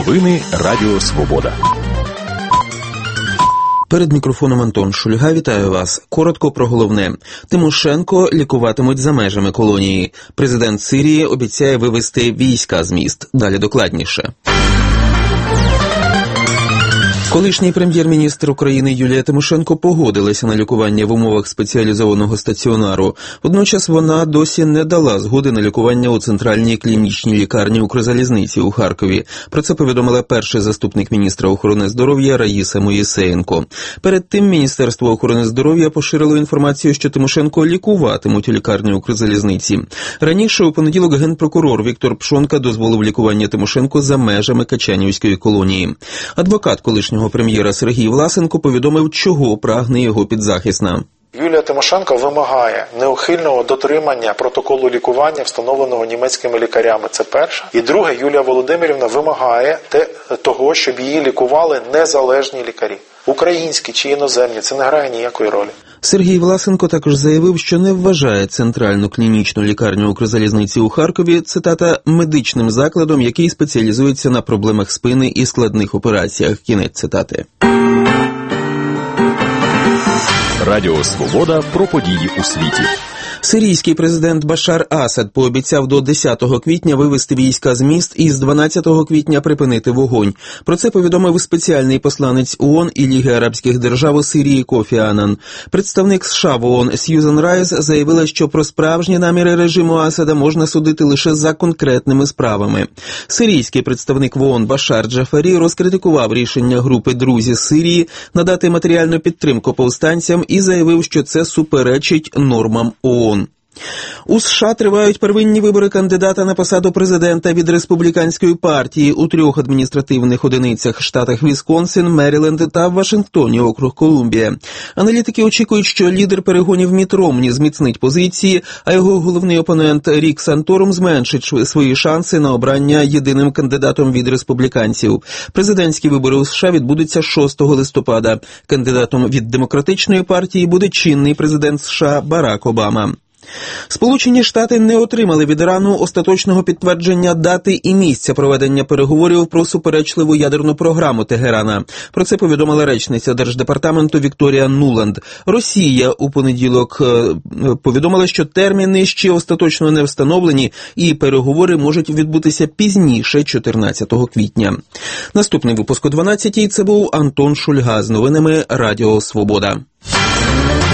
Новини Радіо Свобода. Перед мікрофоном Антон Шульга. Вітаю вас. Коротко про головне. Тимошенко лікуватимуть за межами колонії. Президент Сирії обіцяє вивести війська з міст. Далі докладніше. Колишній прем'єр-міністр України Юлія Тимошенко погодилася на лікування в умовах спеціалізованого стаціонару. Водночас вона досі не дала згоди на лікування у центральній клінічній лікарні Укрзалізниці у Харкові. Про це повідомила перший заступник міністра охорони здоров'я Раїса Моїсеєнко. Перед тим Міністерство охорони здоров'я поширило інформацію, що Тимошенко лікуватимуть у лікарні Укрзалізниці. Раніше у понеділок генпрокурор Віктор Пшонка дозволив лікування Тимошенко за межами Качанівської колонії. Адвокат колишнього прем'єра Сергій Власенко повідомив, чого прагне його підзахисна. Юлія Тимошенко вимагає неухильного дотримання протоколу лікування, встановленого німецькими лікарями. Це перше. І друге, Юлія Володимирівна вимагає того, щоб її лікували незалежні лікарі. Українські чи іноземні, це не грає ніякої ролі. Сергій Власенко також заявив, що не вважає центральну клінічну лікарню Укрзалізниці у Харкові, цитата, медичним закладом, який спеціалізується на проблемах спини і складних операціях. Кінець цитати. Радіо Свобода про події у світі. Сирійський президент Башар Асад пообіцяв до 10 квітня вивести війська з міст і з 12 квітня припинити вогонь. Про це повідомив спеціальний посланець ООН і Ліги Арабських Держав у Сирії Кофі Аннан. Представник США в ООН Сьюзан Райс заявила, що про справжні наміри режиму Асада можна судити лише за конкретними справами. Сирійський представник в ООН Башар Джафарі розкритикував рішення групи «Друзі Сирії» надати матеріальну підтримку повстанцям і заявив, що це суперечить нормам ООН. У США тривають первинні вибори кандидата на посаду президента від республіканської партії у 3 адміністративних одиницях – штатах Вісконсин, Меріленд та Вашингтоні, округ Колумбія. Аналітики очікують, що лідер перегонів Мітт Ромні зміцнить позиції, а його головний опонент Рік Санторум зменшить свої шанси на обрання єдиним кандидатом від республіканців. Президентські вибори у США відбудуться 6 листопада. Кандидатом від демократичної партії буде чинний президент США Барак Обама. Сполучені Штати не отримали від Ірану остаточного підтвердження дати і місця проведення переговорів про суперечливу ядерну програму Тегерана. Про це повідомила речниця Держдепартаменту Вікторія Нуланд. Росія у понеділок повідомила, що терміни ще остаточно не встановлені і переговори можуть відбутися пізніше 14 квітня. Наступний випуск о 12-й – це був Антон Шульга з новинами Радіо Свобода.